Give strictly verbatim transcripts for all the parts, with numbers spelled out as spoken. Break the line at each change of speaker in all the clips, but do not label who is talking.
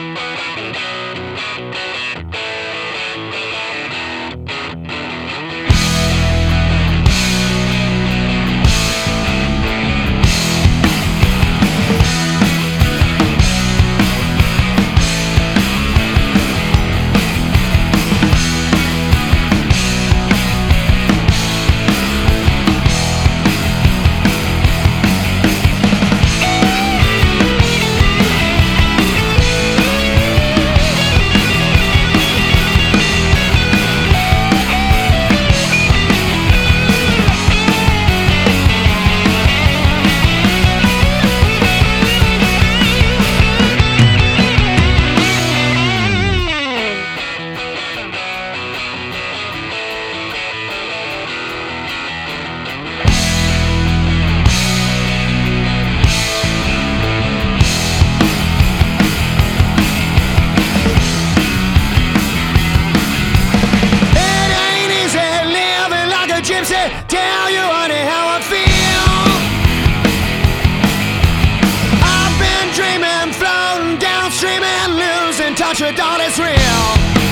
Tell you, honey, how I feel. I've been dreaming, floating downstream and losing touch with all that's real.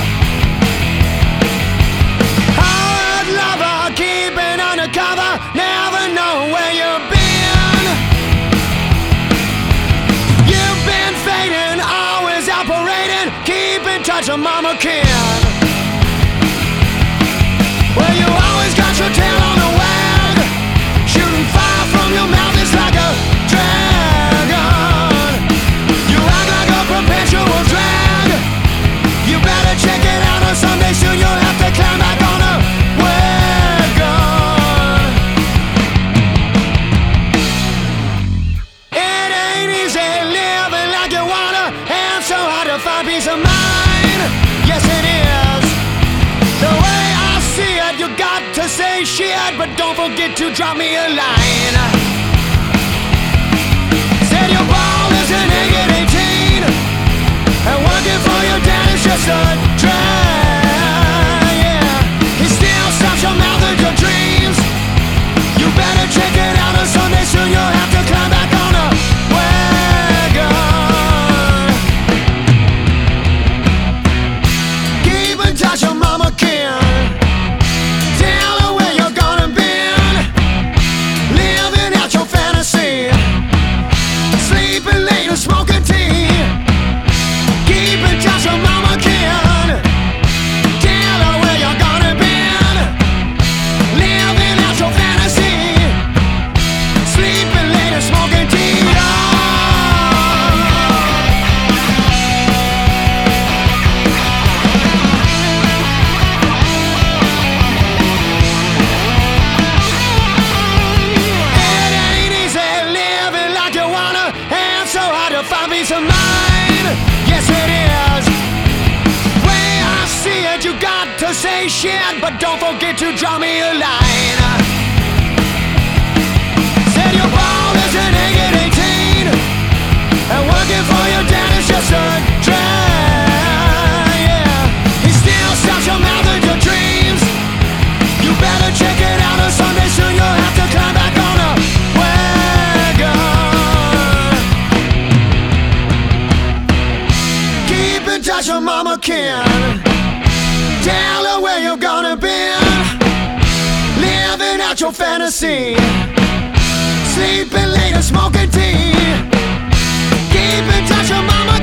Hard lover, keeping undercover, never know where you've been. You've been fading, always operating, keep in touch with Mama Ken. Well, you always got your tail on the wag, shooting fire from your mouth, it's like a dragon. You act like a perpetual drag. You better check it out, or someday soon you'll have to climb back on a wagon. It ain't easy living like you wanna, and so hard to find peace of mind. Yes, it is. The way I see it, you got to say shit, but don't forget to drop me a line. Said your ball is an egg at eighteen, and working for your dad is just a drag. Yeah, he still stops your mouth and your dreams. You better check it out, or someday soon you'll have to climb back on a wagon. Keep in touch with Mama Ken. Tell her where you're gonna be, living out your fantasy, sleeping late and smoking tea. Keep in touch with Mama Ken. Tell her where you're gonna be, living out your fantasy, sleeping late and smoking tea. Find peace of mind, yes it is. Way I see it, you got to say shit, but don't forget to draw me a line. Said your ball is an egg at eighteen, and working for your dad is just a drag. Yeah, he still stops your mouth and your dreams. You better check it out, or someday soon you'll have to climb back on a wagon. Touch your Mama Ken. Tell her where you're gonna be, living out your fantasy, sleeping late and smoking tea. Keep in touch with Mama